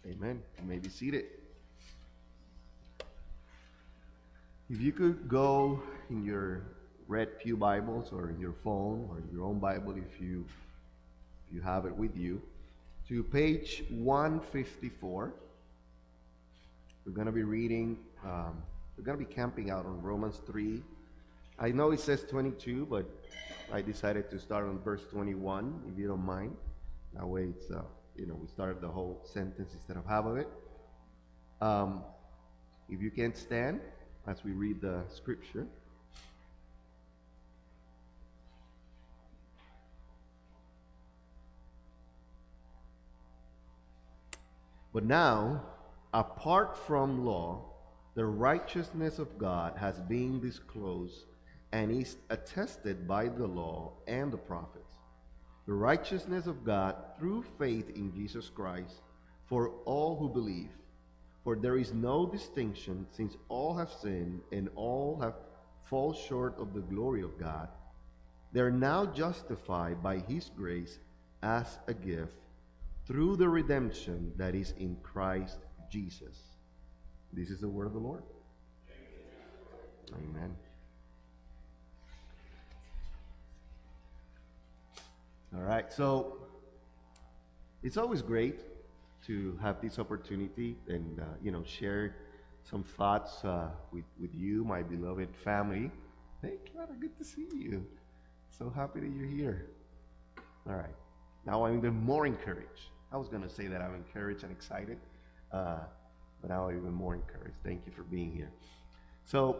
Amen. You may be seated. If you could go in your Red Pew Bibles or in your phone or in your own Bible, if you have it with you, to page 154, we're going to be reading, we're going to be camping out on Romans 3. I know it says 22, but I decided to start on verse 21, if you don't mind. That way it's, we started the whole sentence instead of half of it. If you can stand as we read the scripture. But now, apart from law, the righteousness of God has been disclosed and is attested by the law and the prophets. The righteousness of God through faith in Jesus Christ for all who believe. For there is no distinction, since all have sinned and all have fall short of the glory of God. They are now justified by his grace as a gift through the redemption that is in Christ Jesus. This is the word of the Lord. Amen. All right, so it's always great to have this opportunity and share some thoughts with you, my beloved family. Hey, Clara, good to see you. So happy that you're here. All right, now I'm even more encouraged. I was going to say that I'm encouraged and excited, but now I'm even more encouraged. Thank you for being here. So,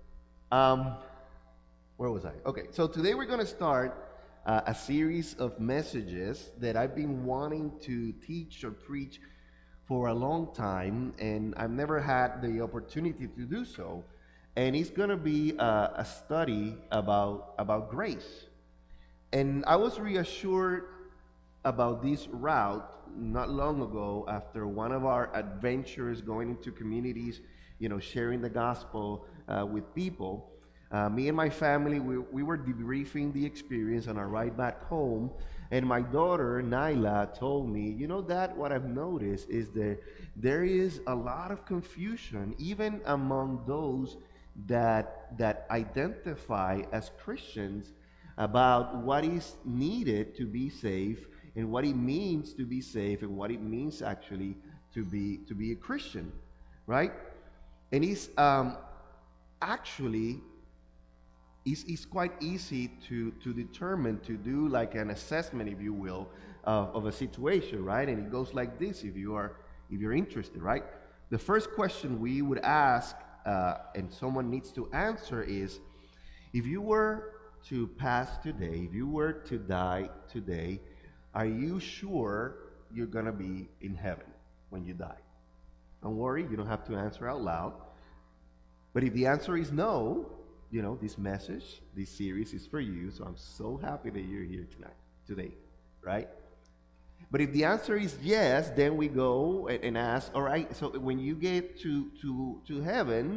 where was I? Okay, so today we're going to start a series of messages that I've been wanting to teach or preach for a long time, and I've never had the opportunity to do so. And it's going to be a study about grace. And I was reassured about this route not long ago after one of our adventures going into communities, sharing the gospel with people. Me and my family, we were debriefing the experience on our ride back home, and my daughter, Naila, told me, Dad, what I've noticed is that there is a lot of confusion, even among those that identify as Christians, about what is needed to be saved and what it means to be saved and what it means actually to be a Christian, right? And it's actually it's quite easy to determine, to do like an assessment, if you will, of a situation, right? And it goes like this, if you're interested, right? The first question we would ask, and someone needs to answer, is, if you were to pass today, if you were to die today, are you sure you're going to be in heaven when you die? Don't worry, you don't have to answer out loud. But if the answer is no, this message, this series is for you. So I'm so happy that you're here today, right? But if the answer is yes, then we go and ask, all right, so when you get to heaven,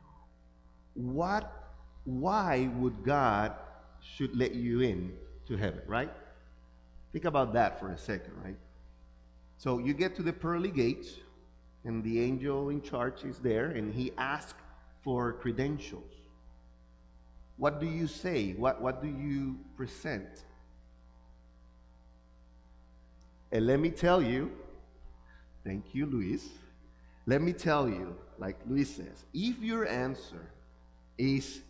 why would God should let you in to heaven, right? Think about that for a second, right? So you get to the pearly gates, and the angel in charge is there, and he asks for credentials. What do you say? What do you present? And let me tell you, thank you, Luis. Let me tell you, like Luis says, if your answer is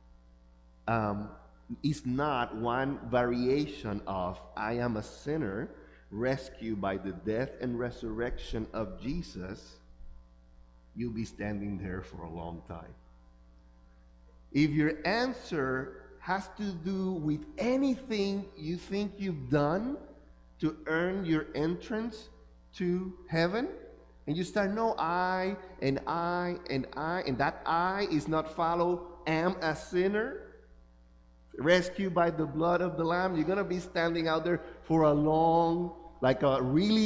not one variation of I am a sinner rescued by the death and resurrection of Jesus, you'll be standing there for a long time. If your answer has to do with anything you think you've done to earn your entrance to heaven, and you start, no, I, and that I is not follow, am a sinner, rescued by the blood of the Lamb, you're going to be standing out there for a long, like a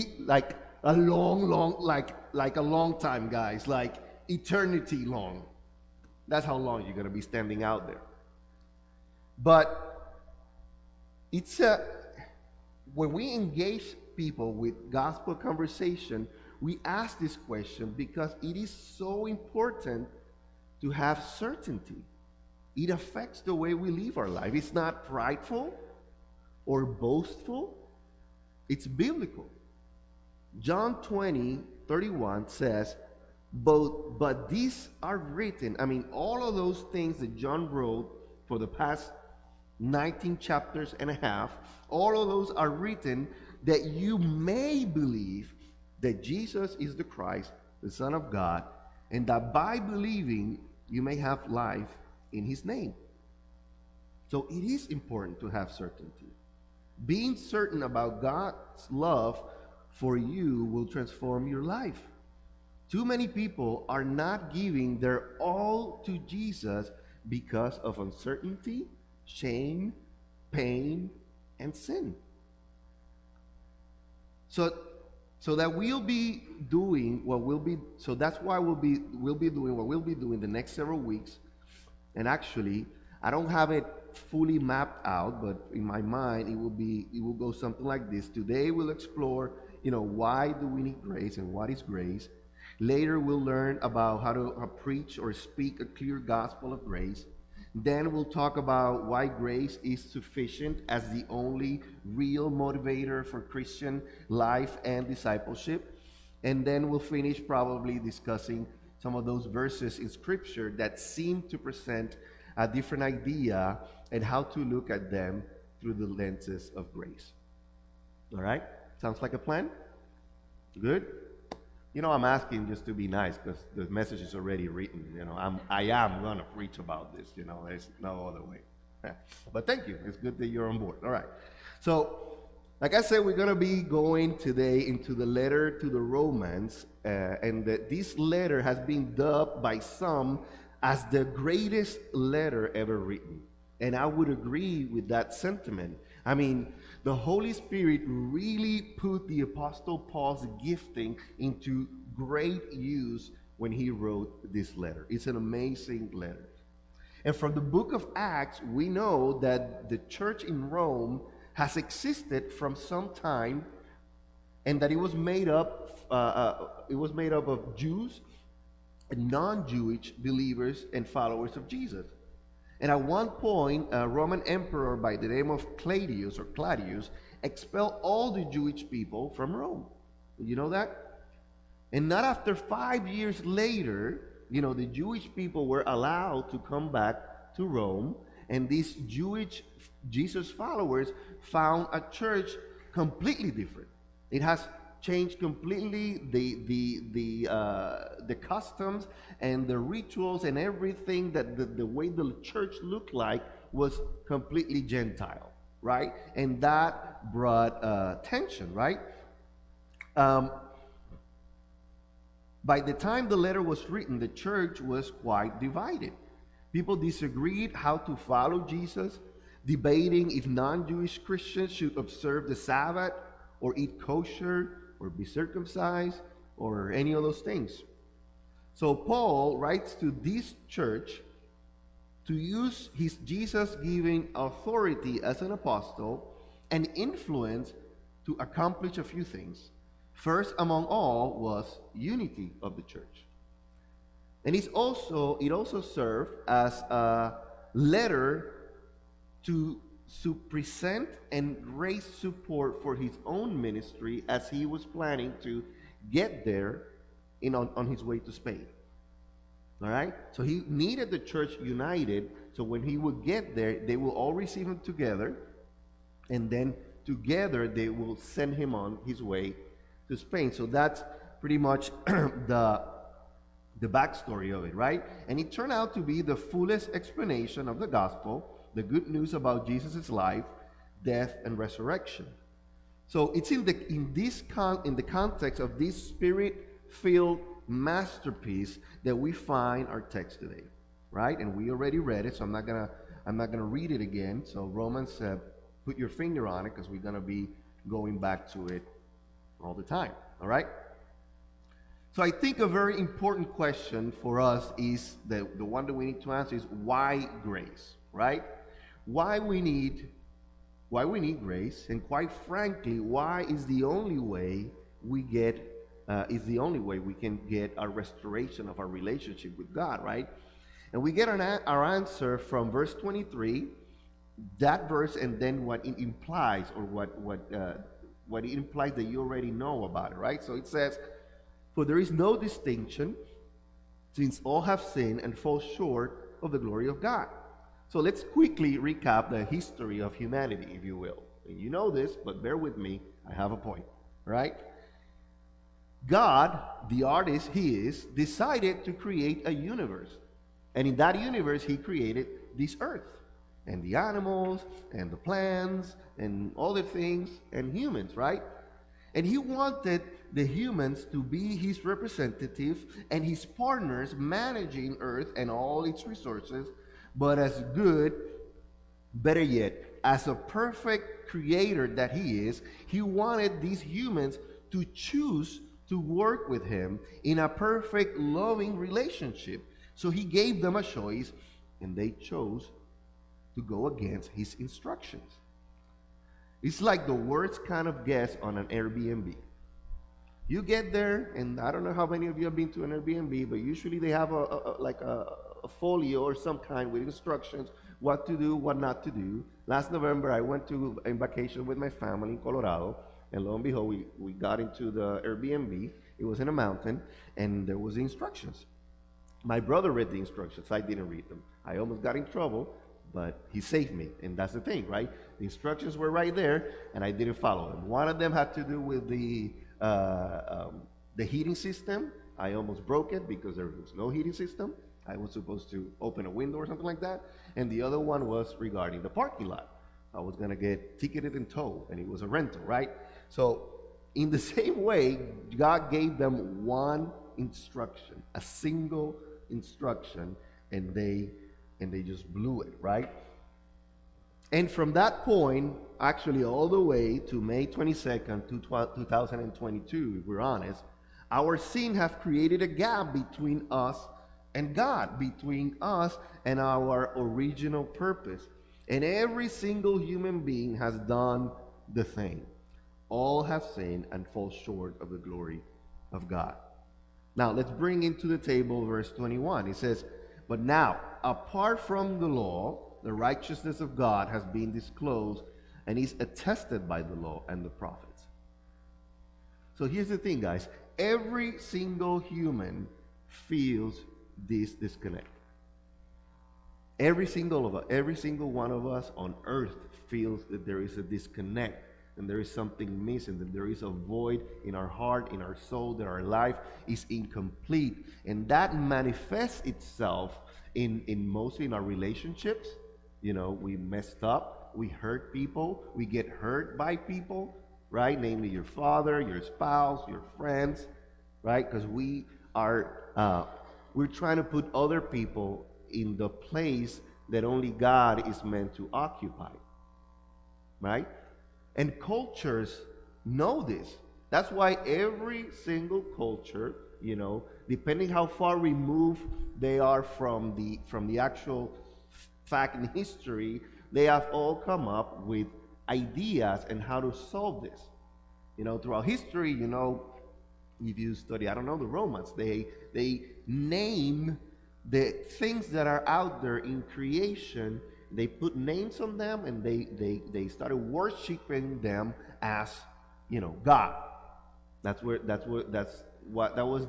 long time, guys, like eternity long. That's how long you're going to be standing out there. But it's when we engage people with gospel conversation, we ask this question because it is so important to have certainty. It affects the way we live our life. It's not prideful or boastful, it's biblical. John 20:31 says, but these are written. I mean, all of those things that John wrote for the past 19 chapters and a half, all of those are written that you may believe that Jesus is the Christ, the Son of God, and that by believing you may have life in his name. So it is important to have certainty. Being certain about God's love for you will transform your life. Too many people are not giving their all to Jesus because of uncertainty, shame, pain, and sin. So that we'll be doing what we'll be. So that's why we'll be doing what we'll be doing the next several weeks. And actually, I don't have it fully mapped out, but in my mind, it will go something like this. Today we'll explore, why do we need grace and what is grace. Later we'll learn about how to preach or speak a clear gospel of grace. Then we'll talk about why grace is sufficient as the only real motivator for Christian life and discipleship. And then we'll finish probably discussing some of those verses in Scripture that seem to present a different idea and how to look at them through the lenses of grace. All right? Sounds like a plan? Good? I'm asking just to be nice because the message is already written. I am going to preach about this. There's no other way. But thank you. It's good that you're on board. All right. So, like I said, we're going to be going today into the letter to the Romans. And this letter has been dubbed by some as the greatest letter ever written. And I would agree with that sentiment. I mean, the Holy Spirit really put the Apostle Paul's gifting into great use when he wrote this letter. It's an amazing letter. And from the book of Acts, we know that the church in Rome has existed from some time, and that it was made up of Jews and non-Jewish believers and followers of Jesus. And at one point, a Roman emperor by the name of Claudius expelled all the Jewish people from Rome. Did you know that? And not after 5 years later, the Jewish people were allowed to come back to Rome, and these Jewish Jesus followers found a church completely different. It has changed completely the customs and the rituals and everything, that the way the church looked like was completely Gentile, right? And that brought tension, right? By the time the letter was written, the church was quite divided. People disagreed how to follow Jesus, debating if non-Jewish Christians should observe the Sabbath or eat kosher or be circumcised or any of those things. So Paul writes to this church to use his Jesus-given authority as an apostle and influence to accomplish a few things. First among all was unity of the church. And it also served as a letter to present and raise support for his own ministry as he was planning to get there on his way to Spain. All right? So he needed the church united, so when he would get there, they will all receive him together, and then together they will send him on his way to Spain. So that's pretty much the backstory of it, right? And it turned out to be the fullest explanation of the gospel, the good news about Jesus' life, death, and resurrection. So it's in the context of this Spirit-filled masterpiece that we find our text today, right? And we already read it, so I'm not gonna read it again. So Romans, put your finger on it because we're gonna be going back to it all the time. All right. So I think a very important question for us is the one that we need to answer is why grace, right? Why we need grace, and quite frankly, why is the only way we get is the only way we can get a restoration of our relationship with God, right? And we get our answer from verse 23, that verse, and then what it implies, or what it implies that you already know about it, right? So it says, "For there is no distinction, since all have sinned and fall short of the glory of God." So let's quickly recap the history of humanity, if you will. And you know this, but bear with me, I have a point, right? God, the artist he is, decided to create a universe. And in that universe, he created this earth, and the animals, and the plants, and all the things, and humans, right? And he wanted the humans to be his representative and his partners managing earth and all its resources, but as good, better yet, as a perfect creator that he is, he wanted these humans to choose to work with him in a perfect, loving relationship. So he gave them a choice, and they chose to go against his instructions. It's like the worst kind of guest on an Airbnb. You get there, and I don't know how many of you have been to an Airbnb, but usually they have a folio or some kind with instructions what to do, what not to do. Last November, I went to a vacation with my family in Colorado, and lo and behold, we got into the Airbnb. It was in a mountain, and there was the instructions. My brother read the instructions. I didn't read them. I almost got in trouble, but he saved me, and that's the thing, right? The instructions were right there, and I didn't follow them. One of them had to do with the heating system. I almost broke it because there was no heating system. I was supposed to open a window or something like that. And the other one was regarding the parking lot. I was going to get ticketed and towed, and it was a rental, right? So in the same way, God gave them one instruction, a single instruction, and they just blew it, right? And from that point, actually all the way to May 22nd, 2022, if we're honest, our sin have created a gap between us and God, between us and our original purpose. And every single human being has done the same. All have sinned and fall short of the glory of God. Now, let's bring into the table verse 21. It says, "But now, apart from the law, the righteousness of God has been disclosed and is attested by the law and the prophets." So here's the thing, guys. Every single human feels this disconnect. Every single one of us on earth feels that there is a disconnect, and there is something missing, that there is a void in our heart, in our soul, that our life is incomplete. And that manifests itself in mostly in our relationships. You know, we messed up, we hurt people, we get hurt by people, right? Namely your father, your spouse, your friends, right? Because we're trying to put other people in the place that only God is meant to occupy, right? And cultures know this. That's why every single culture, you know, depending how far removed they are from the actual fact in history, they have all come up with ideas and how to solve this. You know, throughout history, you know, if you study, I don't know, the Romans, they name the things that are out there in creation. They put names on them, and they started worshiping them as, you know, God. That was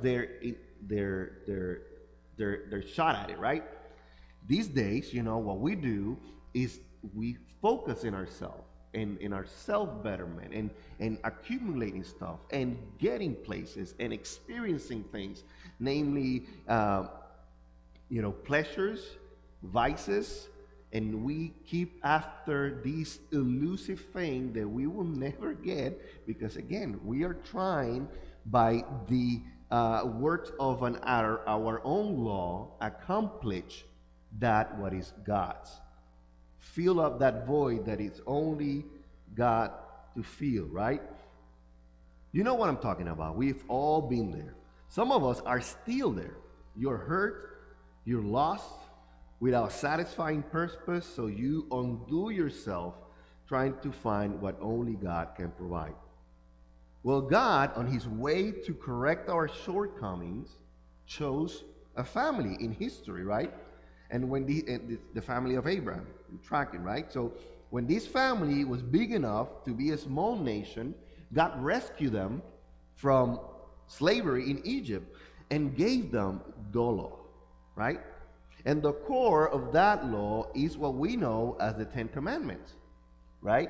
their shot at it, right? These days, you know, what we do is we focus in ourselves and in our self-betterment and accumulating stuff and getting places and experiencing things, namely, you know, pleasures, vices, and we keep after this elusive thing that we will never get, because again, we are trying by the works of our own law accomplish that what is God's. Fill up that void that is only God to fill, right? You know what I'm talking about. We've all been there. Some of us are still there. You're hurt, you're lost, without satisfying purpose, so you undo yourself trying to find what only God can provide. Well, God, on his way to correct our shortcomings, chose a family in history, right? And when the family of Abraham, tracking, right? So when this family was big enough to be a small nation, God rescued them from slavery in Egypt and gave them the law, right? And the core of that law is what we know as the Ten Commandments, right?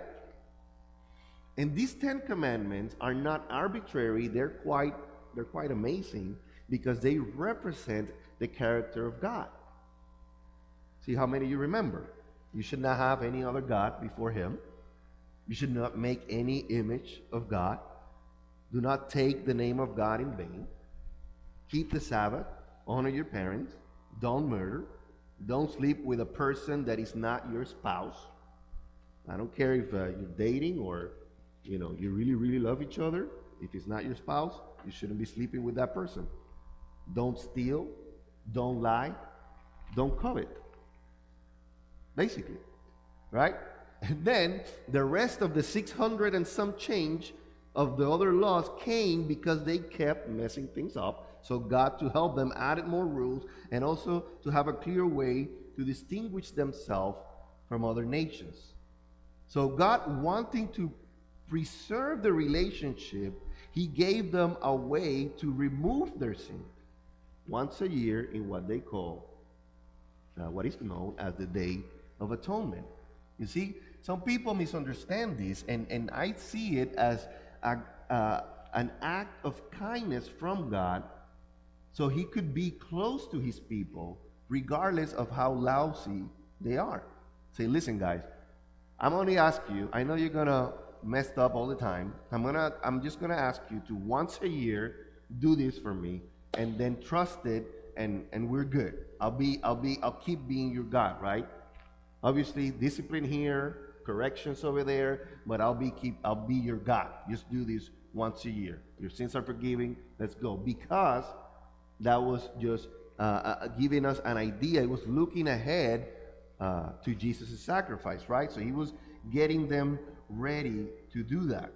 And these Ten Commandments are not arbitrary, they're quite amazing because they represent the character of God. See how many you remember? You should not have any other God before him. You should not make any image of God. Do not take the name of God in vain. Keep the Sabbath. Honor your parents. Don't murder. Don't sleep with a person that is not your spouse. I don't care if you're dating or you really, really love each other. If it's not your spouse, you shouldn't be sleeping with that person. Don't steal. Don't lie. Don't covet. Basically, right? And then the rest of the 600 and some change of the other laws came because they kept messing things up. So God, to help them, added more rules and also to have a clear way to distinguish themselves from other nations. So God, wanting to preserve the relationship, he gave them a way to remove their sin once a year in what they call what is known as the Day of Atonement. You see, some people misunderstand this, and I see it as an act of kindness from God so he could be close to his people regardless of how lousy they are. Say, listen, guys, I'm only ask you, I know you're going to mess up all the time. I'm just going to ask you to once a year do this for me and then trust it and we're good. I'll keep being your God, right? Obviously, discipline here, corrections over there, but I'll be your God. Just do this once a year. Your sins are forgiven. Let's go. Because that was just giving us an idea. It was looking ahead to Jesus' sacrifice, right? So he was getting them ready to do that.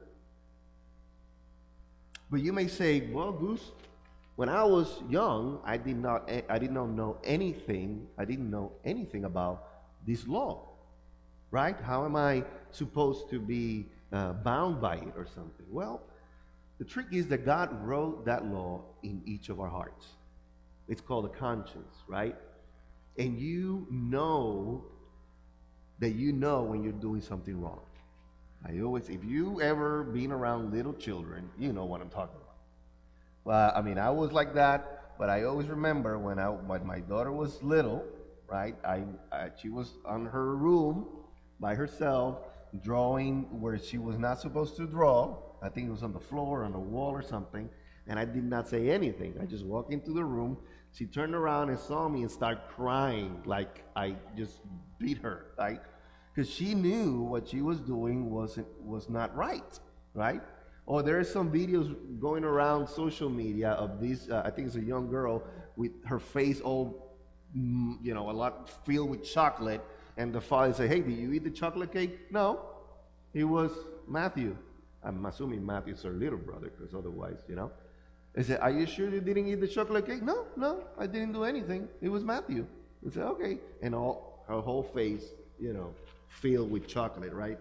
But you may say, well, Goose, when I was young, I did not know anything. I didn't know anything about this law, right? How am I supposed to be bound by it or something? Well, the trick is that God wrote that law in each of our hearts. It's called a conscience, right? And you know that you know when you're doing something wrong. If you ever been around little children, you know what I'm talking about. Well, I mean, I was like that, but I always remember when my daughter was little, right? She was on her room by herself, drawing where she was not supposed to draw. I think it was on the floor, on the wall or something, and I did not say anything. I just walked into the room. She turned around and saw me and started crying like I just beat her, right? Because she knew what she was doing was not right, right? Or there are some videos going around social media of this, I think it's a young girl with her face all, a lot filled with chocolate, and the father said, hey, did you eat the chocolate cake? No, it was Matthew. I'm assuming Matthew's her little brother, because otherwise, They said, are you sure you didn't eat the chocolate cake? No, I didn't do anything. It was Matthew. They said, okay. And her whole face, filled with chocolate, right?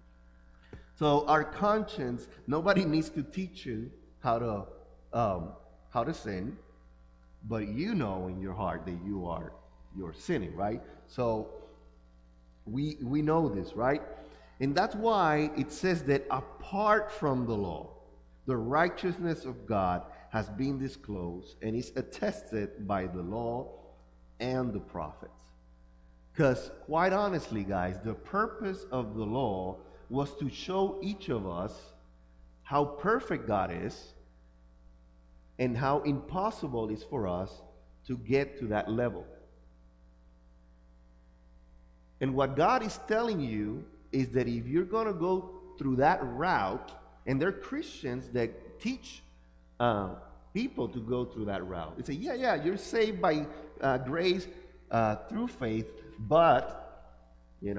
So our conscience, nobody needs to teach you how to sin, but you know in your heart that you're sinning, right? So we know this, right? And that's why it says that apart from the law, the righteousness of God has been disclosed and is attested by the law and the prophets. Because quite honestly, guys, the purpose of the law was to show each of us how perfect God is and how impossible it is for us to get to that level. And what God is telling you is that if you're going to go through that route, and there are Christians that teach people to go through that route. They say, yeah, you're saved by grace through faith, but,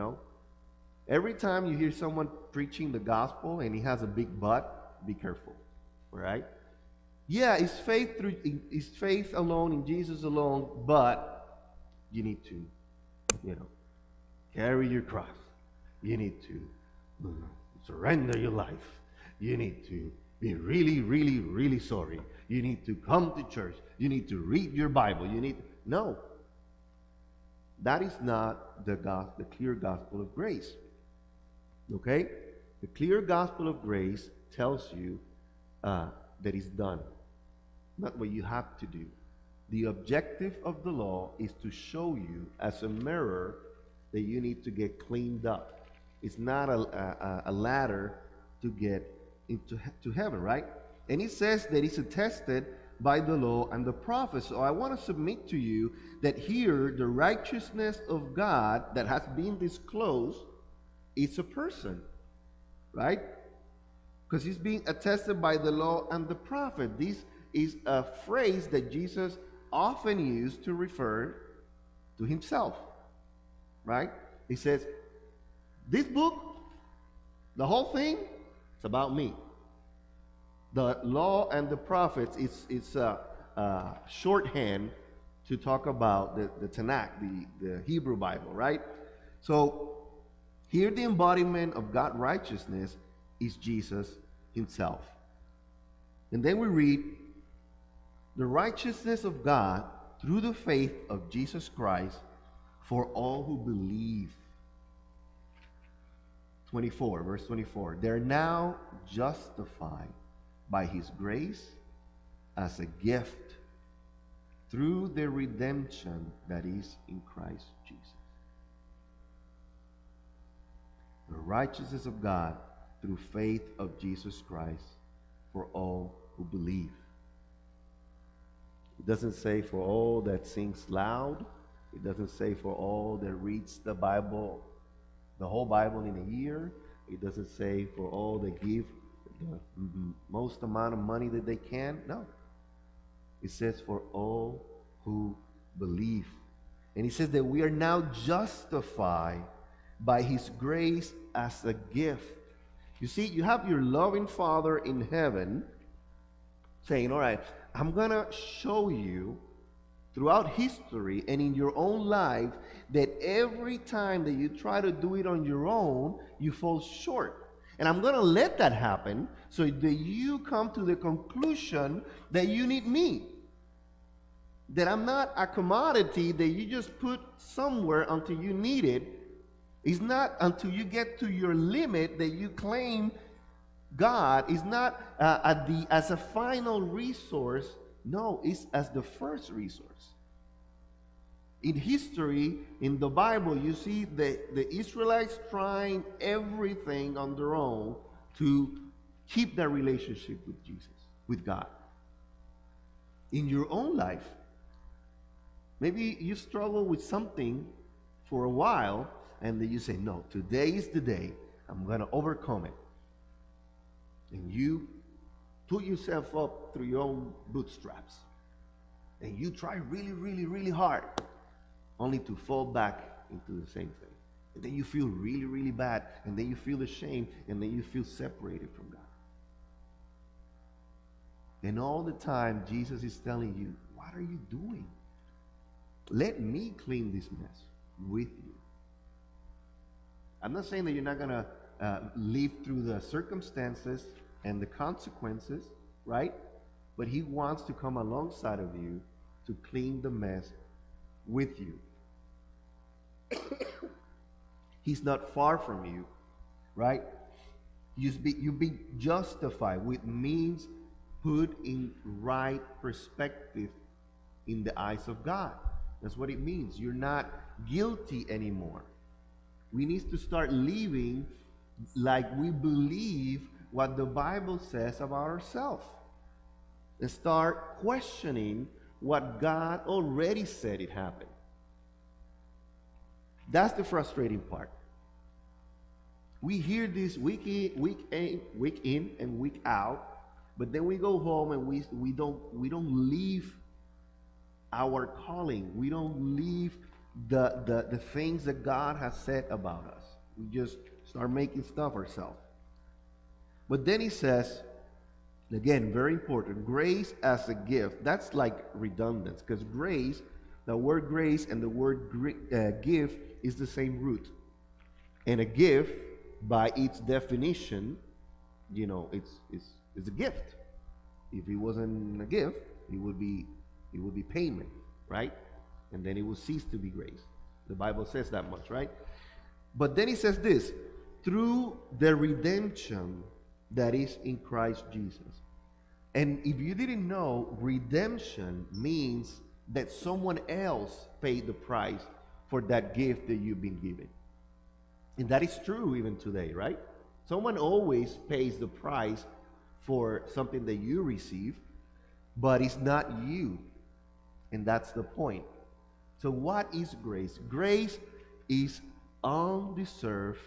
every time you hear someone preaching the gospel and he has a big but, be careful. right? Yeah, it's faith alone in Jesus alone, but you need to, you know, carry your cross. You need to surrender your life. You need to be really, really, really sorry. You need to come to church. You need to read your Bible. No. That is not the clear gospel of grace. Okay? The clear gospel of grace tells you that it's done, not what you have to do. The objective of the law is to show you as a mirror that you need to get cleaned up. It's not a ladder to get to heaven, right? And it says that it's attested by the law and the prophets. So I want to submit to you that here the righteousness of God that has been disclosed is a person, right? Because it's being attested by the law and the prophet. This is a phrase that Jesus often used to refer to himself, right? He says, this book, the whole thing, it's about me. The law and the prophets, it's a shorthand to talk about the Tanakh, the Hebrew Bible, right? So here the embodiment of God's righteousness is Jesus himself. And then we read, the righteousness of God through the faith of Jesus Christ for all who believe. 24, verse 24. They're now justified by his grace as a gift through the redemption that is in Christ Jesus. The righteousness of God through faith of Jesus Christ for all who believe. It doesn't say for all that sings loud. It doesn't say for all that reads the Bible, the whole Bible in a year. It doesn't say for all that give the most amount of money that they can. No. It says for all who believe. And he says that we are now justified by his grace as a gift. You see, you have your loving Father in heaven saying, all right, I'm going to show you throughout history and in your own life that every time that you try to do it on your own, you fall short. And I'm going to let that happen so that you come to the conclusion that you need me. That I'm not a commodity that you just put somewhere until you need it. It's not until you get to your limit that you claim God is not as a final resource. No, it's as the first resource. In history, in the Bible, you see the Israelites trying everything on their own to keep that relationship with Jesus, with God. In your own life, maybe you struggle with something for a while, and then you say, no, today is the day. I'm going to overcome it. And you put yourself up through your own bootstraps. And you try really, really, really hard, only to fall back into the same thing. And then you feel really, really bad. And then you feel ashamed. And then you feel separated from God. And all the time, Jesus is telling you, what are you doing? Let me clean this mess with you. I'm not saying that you're not going to live through the circumstances and the consequences, right? But he wants to come alongside of you to clean the mess with you. He's not far from you, right? You be justified, which means put in right perspective in the eyes of God. That's what it means. You're not guilty anymore. We need to start living like we believe what the Bible says about ourselves. And start questioning what God already said it happened. That's the frustrating part. We hear this week in and week out, but then we go home and we don't leave our calling. We don't leave the things that God has said about us. We just start making stuff ourselves. But then he says, Again, very important. Grace as a gift. That's like redundant because grace, the word grace and the word gift is the same root. And a gift, by its definition, it's a gift. If it wasn't a gift, it would be payment, right? And then it will cease to be grace. The Bible says that much, right? But then he says this, through the redemption that is in Christ Jesus. And if you didn't know, redemption means that someone else paid the price for that gift that you've been given. And that is true even today, right? Someone always pays the price for something that you receive, but it's not you. And that's the point. So what is grace? Grace is undeserved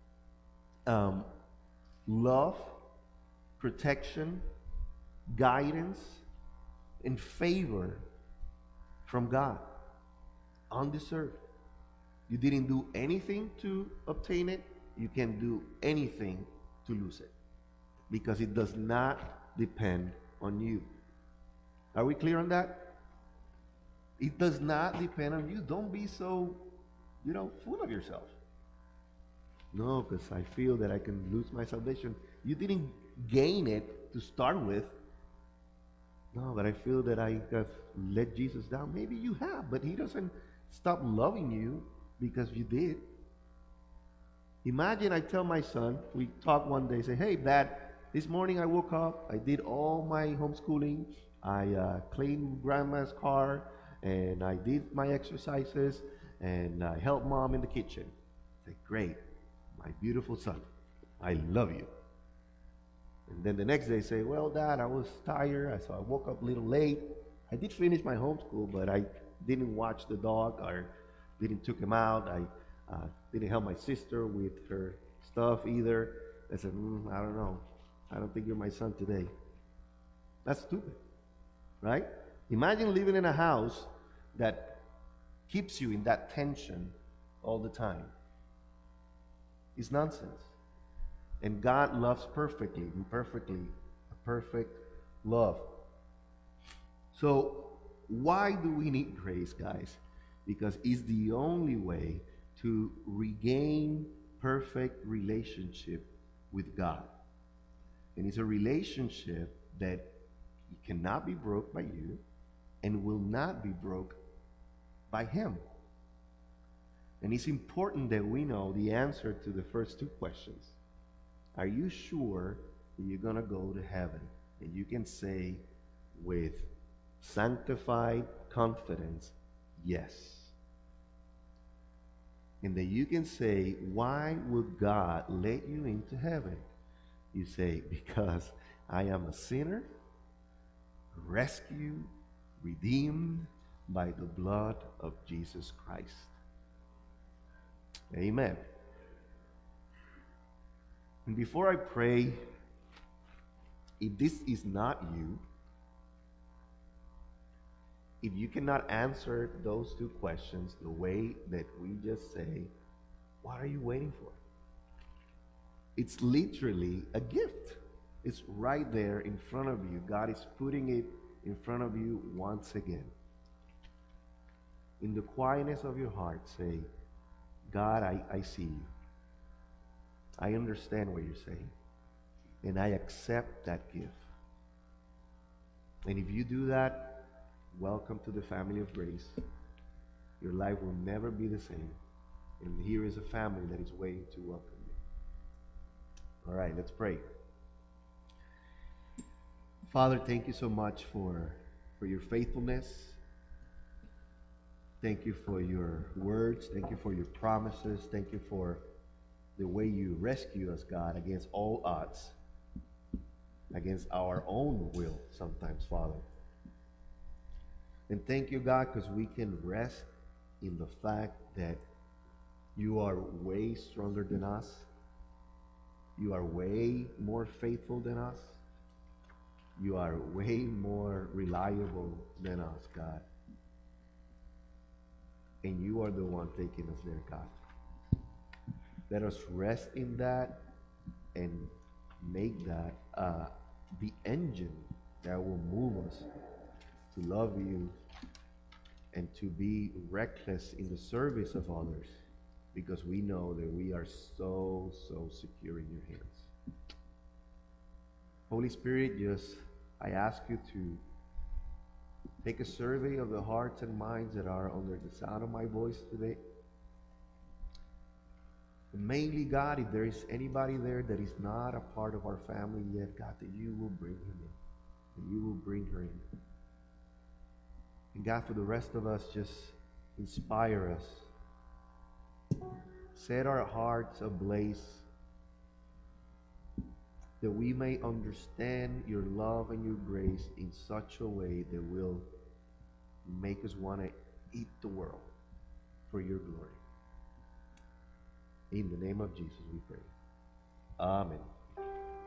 love, protection, guidance, and favor from God. Undeserved. You didn't do anything to obtain it. You can do anything to lose it because it does not depend on you. Are we clear on that? It does not depend on you. Don't be so, full of yourself. No, because I feel that I can lose my salvation. You didn't gain it to start with. No, but I feel that I have let Jesus down. Maybe you have, but he doesn't stop loving you because you did. Imagine I tell my son, we talk one day, say, hey, Dad, this morning I woke up, I did all my homeschooling, I cleaned Grandma's car, and I did my exercises, and I helped Mom in the kitchen. I say, great, my beautiful son, I love you. And then the next day say, well, Dad, I was tired, so I woke up a little late. I did finish my homeschool, but I didn't watch the dog or didn't took him out. I didn't help my sister with her stuff either. I said, I don't know. I don't think you're my son today. That's stupid, right? Imagine living in a house that keeps you in that tension all the time. It's nonsense. And God loves perfectly, a perfect love. So why do we need grace, guys? Because it's the only way to regain perfect relationship with God. And it's a relationship that cannot be broke by you and will not be broke by him. And it's important that we know the answer to the first two questions. Are you sure that you're going to go to heaven? And you can say with sanctified confidence, yes. And that you can say, why would God let you into heaven? You say, because I am a sinner, rescued, redeemed by the blood of Jesus Christ. Amen. And before I pray, if this is not you, if you cannot answer those two questions the way that we just say, what are you waiting for? It's literally a gift. It's right there in front of you. God is putting it in front of you once again. In the quietness of your heart, say, God, I see you. I understand what you're saying. And I accept that gift. And if you do that, welcome to the family of grace. Your life will never be the same. And here is a family that is waiting to welcome you. All right, let's pray. Father, thank you so much for your faithfulness. Thank you for your words. Thank you for your promises. Thank you for the way you rescue us, God, against all odds, against our own will sometimes, Father. And thank you, God, because we can rest in the fact that you are way stronger than us. You are way more faithful than us. You are way more reliable than us, God. And you are the one taking us there, God. Let us rest in that and make that the engine that will move us to love you and to be reckless in the service of others because we know that we are so, so secure in your hands. Holy Spirit, just I ask you to take a survey of the hearts and minds that are under the sound of my voice today. And mainly, God, if there is anybody there that is not a part of our family yet, God, that you will bring him in, that you will bring her in. And God, for the rest of us, just inspire us. Set our hearts ablaze that we may understand your love and your grace in such a way that will make us want to eat the world for your glory. In the name of Jesus we pray. Amen.